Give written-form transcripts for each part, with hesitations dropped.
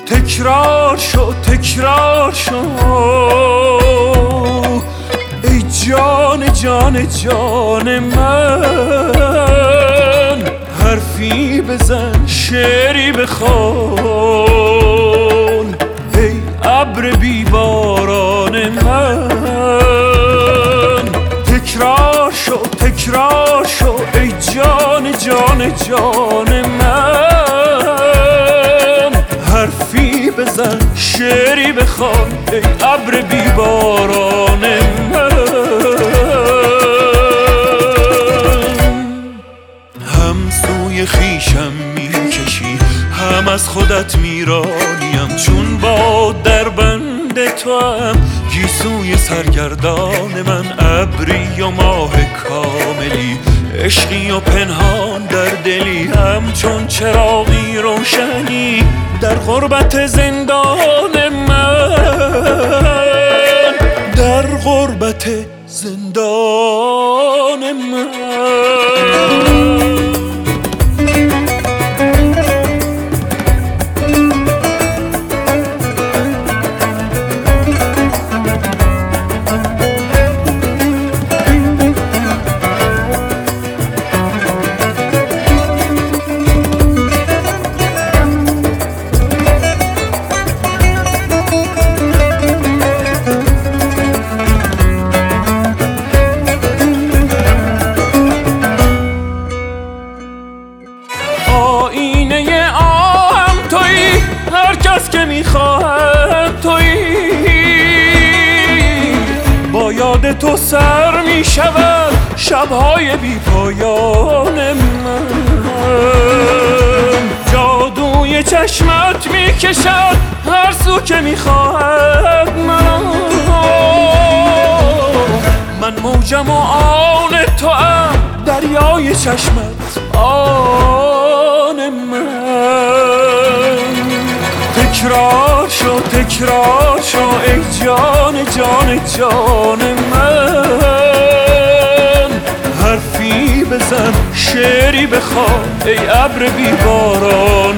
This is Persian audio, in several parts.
تکرار شو تکرار شو ای جان جان جان من، حرفی بزن شعری بخوان ای ابر بیباران من. تکرار شو تکرار شو ای جان جان جان من، حرفی بزن شعری بخوان ای ابر بیباران من. هم سوی خویشم میکشی هم از خودت میرانیم، چون با در بند تو هم گیسوی سرگردان من. ابری و ماه کاملی، عشقی و پنهان در دلی، همچون چراغی روشنی در غربت زندان من، در غربت زندان من. آینه آهم تویی، هر کس که میخواهد تویی، با یاد تو سر میشود شبهای بی پایان من. جادوی چشمت میکشد هر سو که میخواهد من موجم و آن تو ام، دریای چشمت آن من. تکرار شو تکرار شو ای جان جان جان من، حرفی بزن شعری بخوان ای ابر بیباران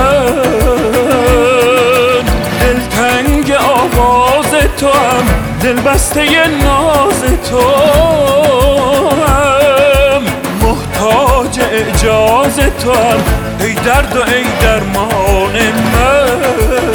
من. دلتنگ آواز تو هم، دل بسته ناز تو هم، محتاج اعجاز تو هم ای درد و ای درمان من.